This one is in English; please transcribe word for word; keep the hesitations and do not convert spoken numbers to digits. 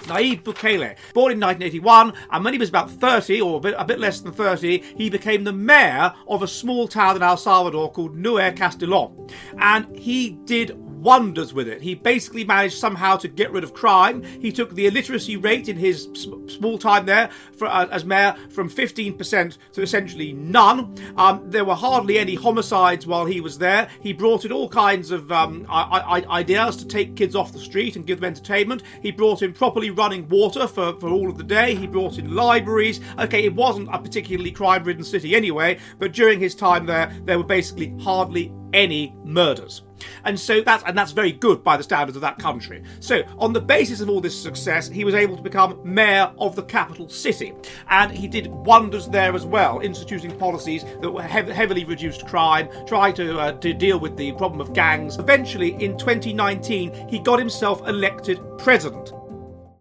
Nayib Bukele. Born in nineteen eighty-one, and when he was about thirty, or a bit, a bit less than thirty, he became the mayor of a small town in El Salvador called Nueve Castellón. And he did wonders with it. He basically managed somehow to get rid of crime. He took the illiteracy rate in his sm- small time there for, uh, as mayor from fifteen percent to essentially none. Um, there were hardly any homicides while he was there. He brought in all kinds of um, I- I- ideas to take kids off the street and give them entertainment. He brought in properly running water for, for all of the day. He brought in libraries. Okay, it wasn't a particularly crime-ridden city anyway, but during his time there, there were basically hardly any murders. And so that's and that's very good by the standards of that country. So on the basis of all this success, he was able to become mayor of the capital city, and he did wonders there as well, instituting policies that were hev- heavily reduced crime, trying to uh, to deal with the problem of gangs. Eventually, in twenty nineteen, he got himself elected president.